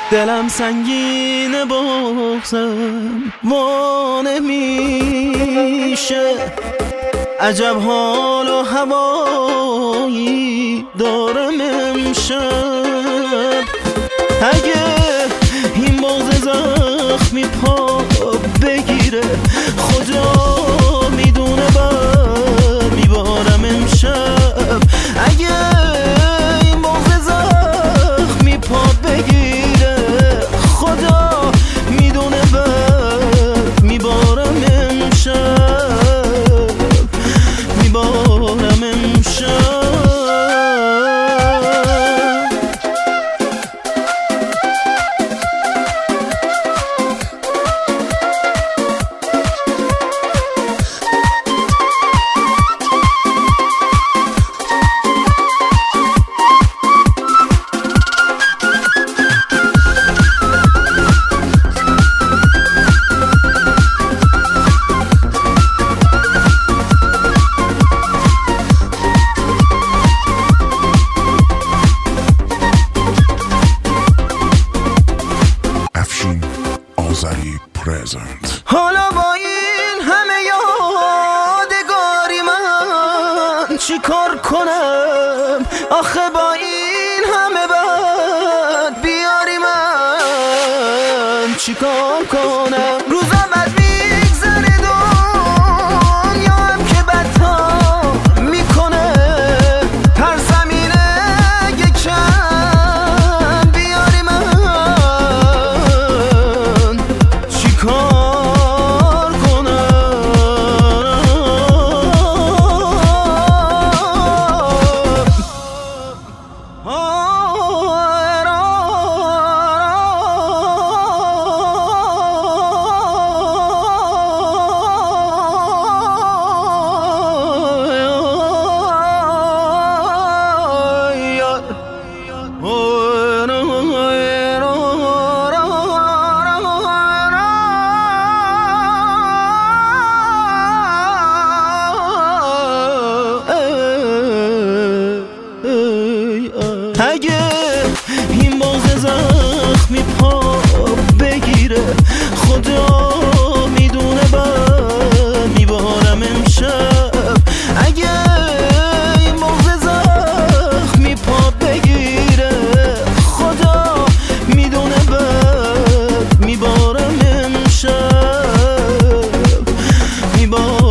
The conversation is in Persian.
دلم سنگین بغضم وا نمیشه، عجب حال و هوایی دارم امشب. اگه این بغض زخمی پا بگیره خدا میدونه بر میبارم امشب. اگه این بغض زخمی پا بگیره خدا میدونه بر میبارم امشب، میبارم امشب. حالا با این همه یادگاری من چی کار کنم؟ آخه با این همه بد بیاری من چی کار کنم؟ روزا بد میگذره دنیا هم که بدها میکنه، ترسم اینه یکم بیاری من چی کار اگه این بغض زخمی پا بگیره خدا میدونه بر میبارم امشب. اگه این بغض زخمی پا بگیره خدا میدونه بر میبارم امشب، میبارم